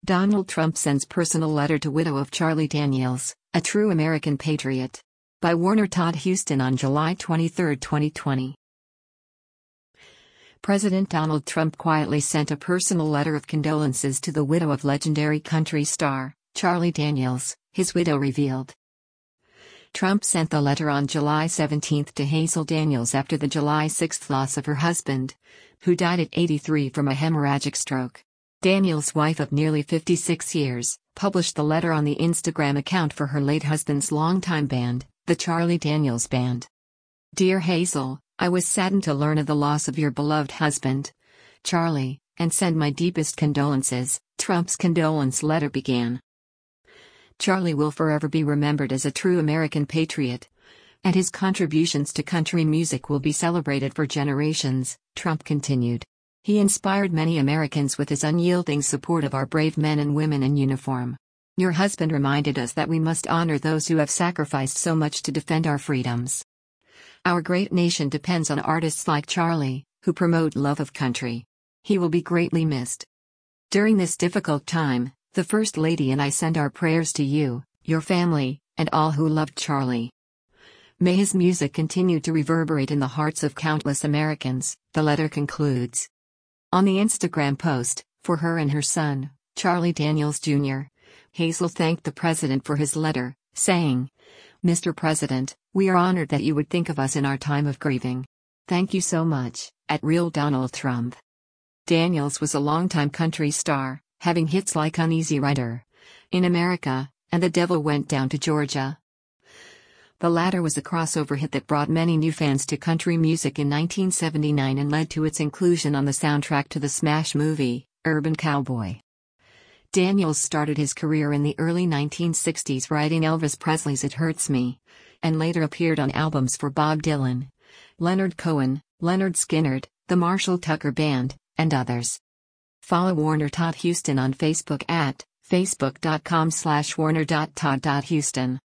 Donald Trump sends personal letter to widow of Charlie Daniels, a true American patriot. By Warner Todd Huston on July 23, 2020. President Donald Trump quietly sent a personal letter of condolences to the widow of legendary country star, Charlie Daniels, his widow revealed. Trump sent the letter on July 17 to Hazel Daniels after the July 6 loss of her husband, who died at 83 from a hemorrhagic stroke. Daniels, wife of nearly 56 years, published the letter on the Instagram account for her late husband's longtime band, the Charlie Daniels Band. Dear Hazel, I was saddened to learn of the loss of your beloved husband, Charlie, and send my deepest condolences, Trump's condolence letter began. Charlie will forever be remembered as a true American patriot, and his contributions to country music will be celebrated for generations, Trump continued. He inspired many Americans with his unyielding support of our brave men and women in uniform. Your husband reminded us that we must honor those who have sacrificed so much to defend our freedoms. Our great nation depends on artists like Charlie, who promote love of country. He will be greatly missed. During this difficult time, the First Lady and I send our prayers to you, your family, and all who loved Charlie. May his music continue to reverberate in the hearts of countless Americans, the letter concludes. On the Instagram post, for her and her son, Charlie Daniels Jr., Hazel thanked the president for his letter, saying, Mr. President, we are honored that you would think of us in our time of grieving. Thank you so much, at Real Donald Trump. Daniels was a longtime country star, having hits like Uneasy Rider, In America, and The Devil Went Down to Georgia. The latter was a crossover hit that brought many new fans to country music in 1979 and led to its inclusion on the soundtrack to the smash movie, Urban Cowboy. Daniels started his career in the early 1960s writing Elvis Presley's It Hurts Me, and later appeared on albums for Bob Dylan, Leonard Cohen, Lynyrd Skynyrd, the Marshall Tucker Band, and others. Follow Warner Todd Huston on Facebook at facebook.com/warner.todd.huston.